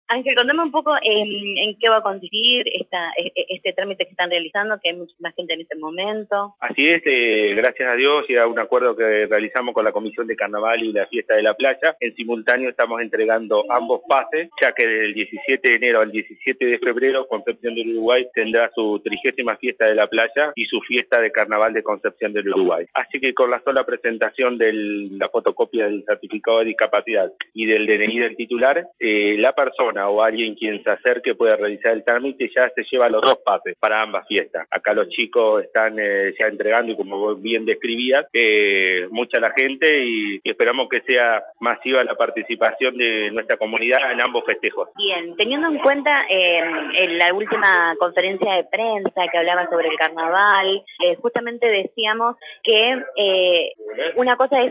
Ángel, contame un poco en qué va a consistir este trámite que están realizando, que hay mucha más gente en este momento. Así es, gracias a Dios y a un acuerdo que realizamos con la Comisión de Carnaval y la Fiesta de la Playa, en simultáneo estamos entregando ambos pases, ya que del 17 de enero al 17 de febrero Concepción del Uruguay tendrá su 30ª Fiesta de la Playa y su fiesta de Carnaval de Concepción del Uruguay. Así que con la sola presentación de la fotocopia del certificado de discapacidad y del DNI del titular, la persona o alguien quien se acerque puede realizar el trámite, ya se lleva los dos pases para ambas fiestas. Acá los chicos están ya entregando y como vos bien describías, mucha la gente y esperamos que sea masiva la participación de nuestra comunidad en ambos festejos. Bien, teniendo en cuenta en la última conferencia de prensa que hablaba sobre el carnaval, justamente decíamos que una cosa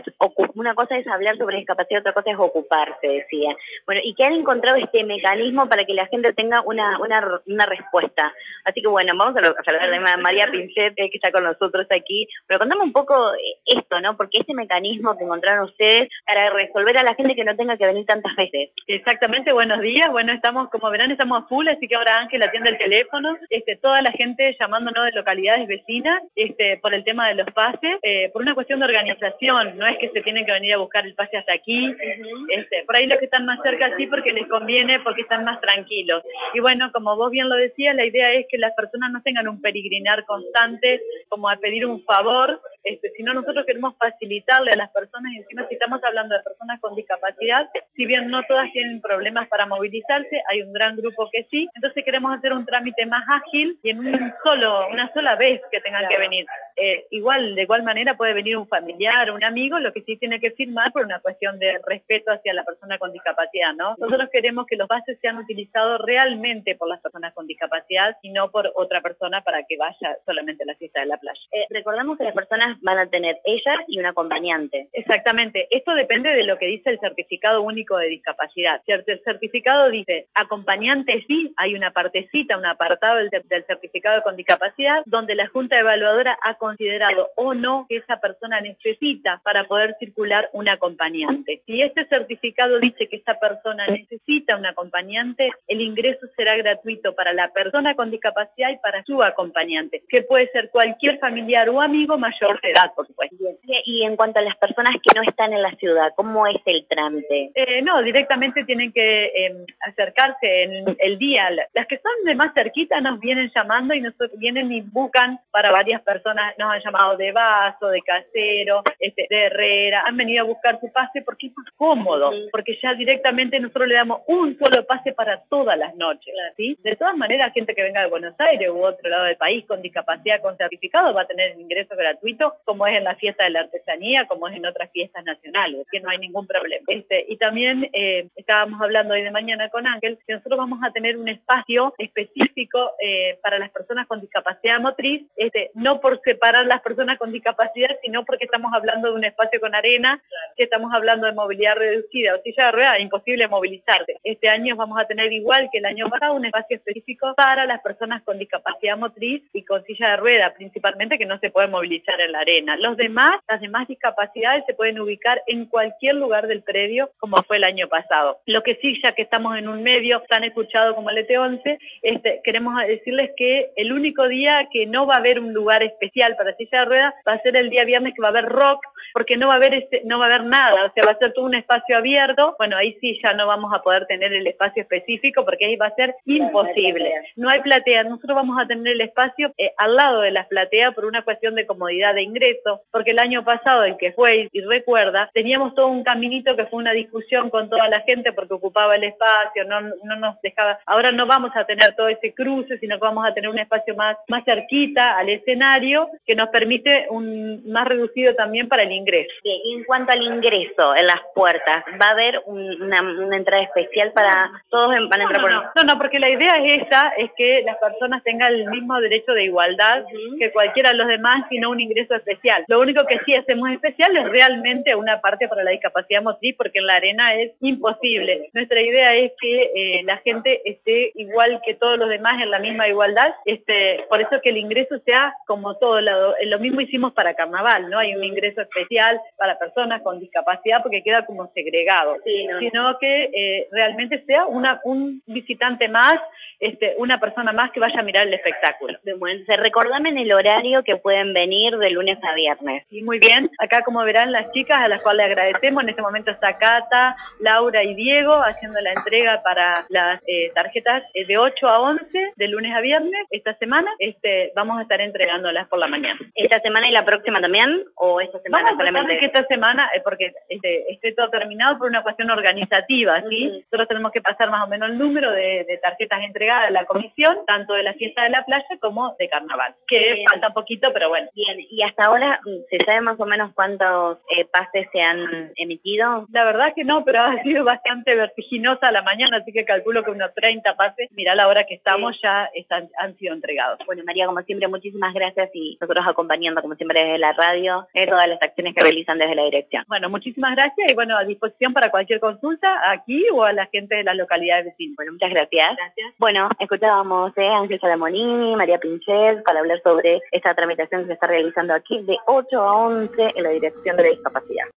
es hablar sobre discapacidad, otra cosa es ocuparse, decía. Bueno, y que han encontrado este mecanismo para que la gente tenga una respuesta. Así que bueno, vamos a hablar de María Pinchet, que está con nosotros aquí, pero contame un poco esto, ¿no? Porque este mecanismo que encontraron ustedes para resolver a la gente que no tenga que venir tantas veces. Exactamente, buenos días. Bueno, como verán, estamos a full, así que ahora Ángel atiende el teléfono. Toda la gente llamándonos de localidades vecinas, por el tema de los pases, por una cuestión de organización. No es que se tienen que venir a buscar el pase hasta aquí. Por ahí los que están más cerca sí, porque les conviene, porque están más tranquilos. Y bueno, como vos bien lo decías, la idea es que las personas no tengan un peregrinar constante como a pedir un favor, sino nosotros queremos facilitarle a las personas, y encima si estamos hablando de personas con discapacidad, si bien no todas tienen problemas para movilizarse, hay un gran grupo que sí, entonces queremos hacer un trámite más ágil y en una sola vez que tengan que venir. De igual manera puede venir un familiar, un amigo, lo que sí tiene que firmar por una cuestión de respeto hacia la persona con discapacidad, ¿no? Nosotros queremos que los pases sean utilizados realmente por las personas con discapacidad y no por otra persona para que vaya solamente a la fiesta de la playa. Recordamos que las personas van a tener ellas y un acompañante. Exactamente, esto depende de lo que dice el certificado único de discapacidad. Si el certificado dice acompañante sí, hay una partecita, un apartado del certificado con discapacidad, donde la Junta Evaluadora ha considerado o no que esa persona necesita para poder circular un acompañante. Si este certificado dice que esta persona necesita un acompañante, el ingreso será gratuito para la persona con discapacidad y para su acompañante, que puede ser cualquier familiar o amigo mayor de edad, por supuesto. Y en cuanto a las personas que no están en la ciudad, ¿cómo es el trámite? No, directamente tienen que acercarse en el día. Las que son de más cerquita nos vienen llamando y vienen y buscan para varias personas, nos han llamado de Vaso, de Casero, de Herrera, han venido a buscar su pase porque es más cómodo, porque ya directamente nosotros le damos un solo pase para todas las noches, ¿sí? De todas maneras, gente que venga de Buenos Aires u otro lado del país con discapacidad, con certificado, va a tener el ingreso gratuito, como es en la fiesta de la artesanía, como es en otras fiestas nacionales, que no hay ningún problema. Y también estábamos hablando hoy de mañana con Ángel, que nosotros vamos a tener un espacio específico para las personas con discapacidad motriz, no por separar las personas con discapacidad, sino porque estamos hablando de un espacio con arena, que estamos hablando de movilidad reducida o silla de ruedas, imposible movilizarse. Este año vamos a tener, igual que el año pasado, un espacio específico para las personas con discapacidad motriz y con silla de ruedas, principalmente, que no se pueden movilizar en la arena. Las demás discapacidades se pueden ubicar en cualquier lugar del predio, como fue el año pasado. Lo que sí, ya que estamos en un medio tan escuchado como el ET11, queremos decirles que el único día que no va a haber un lugar especial para silla de ruedas va a ser el día viernes, que va a haber rock, porque no va a haber nada, o sea, va a ser todo un espacio abierto. Bueno, ahí sí ya no vamos a poder tener el espacio específico, porque ahí va a ser imposible. No hay platea, nosotros vamos a tener el espacio al lado de las plateas por una cuestión de comodidad de ingreso, porque el año pasado, el que fue y recuerda, teníamos todo un caminito que fue una discusión con toda la gente porque ocupaba el espacio, no nos dejaba. Ahora no vamos a tener todo ese cruce, sino que vamos a tener un espacio más cerquita al escenario, que nos permite más reducido también para el ingreso. Bien, y en cuanto al ingreso en las puertas, ¿va a haber una entrada especial para todos? Van a entrar no, porque la idea es que las personas tengan el mismo derecho de igualdad que cualquiera de los demás, sino un ingreso especial. Lo único que sí hacemos especial es realmente una parte para la discapacidad motriz, porque en la arena es imposible. Nuestra idea es que la gente esté igual que todos los demás, en la misma igualdad, por eso que el ingreso sea como todo lado. Lo mismo hicimos para carnaval, ¿no? Hay un ingreso especial para personas con discapacidad porque queda como segregado, sí, ¿no? Sino que realmente sea un visitante más, una persona más que vaya a mirar el espectáculo. Bueno, recordame en el horario que pueden venir de lunes a viernes. Sí, muy bien. Acá, como verán, las chicas, a las cuales le agradecemos, en este momento está Cata, Laura y Diego haciendo la entrega para las tarjetas de 8 a 11 de lunes a viernes. Esta semana vamos a estar entregándolas por la mañana. ¿Esta semana y la próxima también? ¿O esta semana solamente? Que esta semana, porque esté todo terminado por una cuestión organizativa, ¿sí? Nosotros tenemos que pasar más o menos el número de tarjetas entregadas a la comisión, tanto de la fiesta de la playa como de carnaval, que falta poquito, pero bueno. Bien, y hasta ahora, ¿se sabe más o menos cuántos pases se han emitido? La verdad que no, pero ha sido bastante vertiginosa la mañana, así que calculo que unos 30 pases, mirá la hora que estamos, ya han sido entregados. Bueno, María, como siempre, muchísimas gracias y nosotros acompañando, como siempre, desde la radio, todas las acciones que realizan desde la dirección. Bueno, muchísimas gracias y bueno, a disposición para cualquier consulta aquí o a la gente de las localidades vecinas. Bueno, muchas gracias. Bueno, escuchábamos a Ángel Salamonini, María Pinchet, para hablar sobre esta tramitación que se está realizando aquí de 8 a 11 en la Dirección de la Discapacidad.